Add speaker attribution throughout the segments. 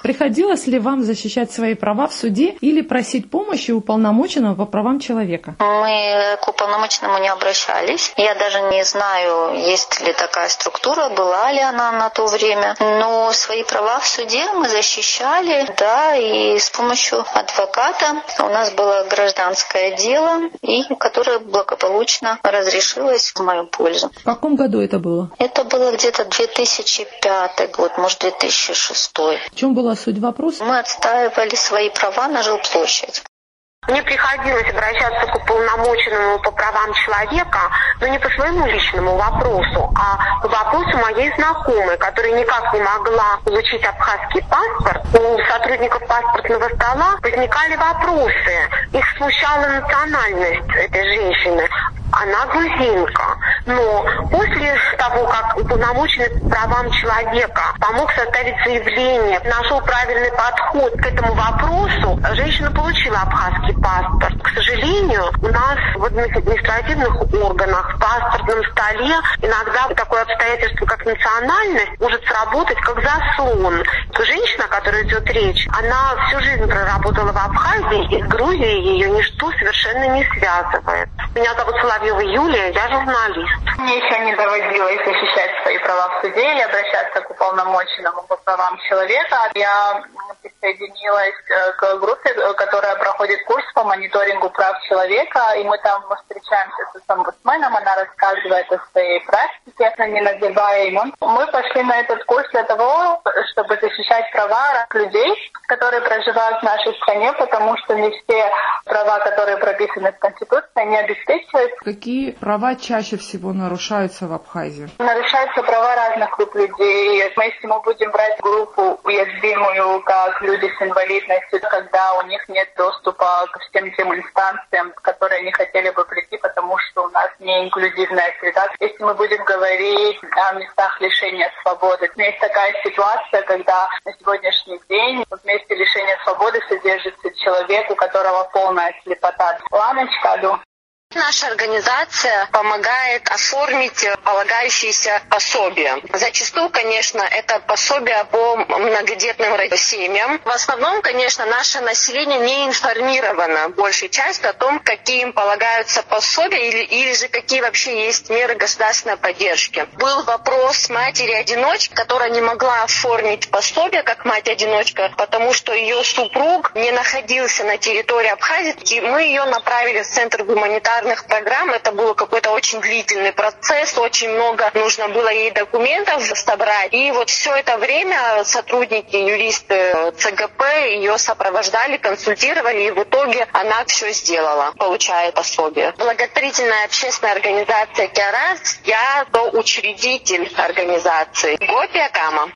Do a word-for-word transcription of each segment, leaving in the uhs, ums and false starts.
Speaker 1: Приходилось ли вам защищать свои права в суде или просить помощи у уполномоченного по правам человека?
Speaker 2: Мы к уполномоченному не обращались. Я даже не знаю, есть ли такая структура, была ли она на то время. Но свои права в суде мы защищали, да, и с помощью адвоката. У нас было гражданское дело, и которое благополучно разрешилось в мою пользу.
Speaker 1: В каком году это было?
Speaker 2: Это было где-то две тысячи пятый год, может, две тысячи шестой.
Speaker 1: В чем была суть вопроса?
Speaker 2: Мы отстаивали свои права на жилплощадь.
Speaker 3: Мне приходилось обращаться к уполномоченному по правам человека, но не по своему личному вопросу, а по вопросу моей знакомой, которая никак не могла получить абхазский паспорт. У сотрудников паспортного стола возникали вопросы. Их смущала национальность этой женщины. Она грузинка. Но после того, как уполномоченный по правам человека помог составить заявление, нашел правильный подход к этому вопросу, женщина получила абхазский паспорт. К сожалению, у нас в административных органах, в паспортном столе иногда такое обстоятельство, как национальность, может сработать как заслон. Женщина, о которой идет речь, она всю жизнь проработала в Абхазии, и с Грузией ее ничто совершенно не связывает. Меня зовут Соловьева Юлия, я журналист.
Speaker 4: Мне еще не доводилось защищать свои права в суде или обращаться к уполномоченному по правам человека. Я присоединилась к группе, которая проходит курс по мониторингу прав человека, и мы там встречаемся с омбудсменом, она рассказывает о своей практике, не называя имен. Мы пошли на этот курс для того, чтобы защищать права людей, которые проживают в нашей стране, потому что не все права, которые прописаны в Конституции, не обеспечивают.
Speaker 1: Какие права чаще всего нарушаются в Абхазии?
Speaker 4: Нарушаются права разных групп людей. Если мы будем брать группу уязвимую, как люди с инвалидностью, когда у них нет доступа к всем тем инстанциям, в которые они хотели бы прийти, потому что у нас не инклюзивная среда. Если мы будем говорить о местах лишения свободы, есть такая ситуация, когда на сегодняшний день в месте лишения свободы содержится человек, у которого полная слепота. Ламочка,
Speaker 3: Наша организация помогает оформить полагающиеся пособия. Зачастую, конечно, это пособия по многодетным семьям. В основном, конечно, наше население не информировано большей частью о том, какие им полагаются пособия или, или же какие вообще есть меры государственной поддержки. Был вопрос матери-одиночки, которая не могла оформить пособие как мать-одиночка, потому что ее супруг не находился на территории Абхазии. И мы ее направили в Центр гуманитарных программ. Это был какой-то очень длительный процесс, очень много нужно было ей документов собрать. И вот все это время сотрудники, юристы ЦГП ее сопровождали, консультировали, и в итоге она все сделала, получая пособие. Благотворительная общественная организация КИАРАС, я учредитель организации. Гопия Кама.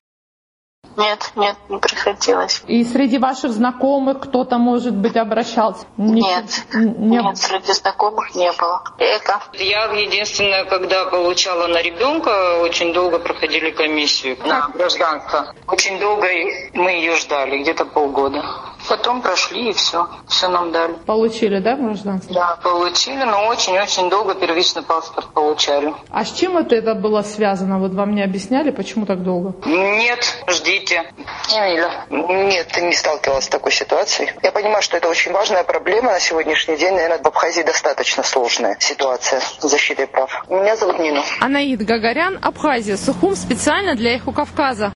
Speaker 2: Нет, нет, не приходилось.
Speaker 1: И среди ваших знакомых кто-то, может быть, обращался?
Speaker 2: Нет, не... нет, среди знакомых не было. Эко.
Speaker 5: Я единственное, когда получала на ребенка, очень долго проходили комиссию на гражданство. Очень долго мы ее ждали, где-то полгода. Потом прошли и все, все нам дали.
Speaker 1: Получили, да, гражданство?
Speaker 5: Да, получили, но очень-очень долго первичный паспорт получали.
Speaker 1: А с чем это, это было связано? Вот вам не объясняли, почему так долго?
Speaker 5: Нет, ждите.
Speaker 6: Эмиля. Нет, не сталкивалась с такой ситуацией. Я понимаю, что это очень важная проблема на сегодняшний день. Наверное, в Абхазии достаточно сложная ситуация с защитой прав. Меня зовут Нина.
Speaker 1: Анаид Гагарян, Абхазия, Сухум, специально для Эхо Кавказа.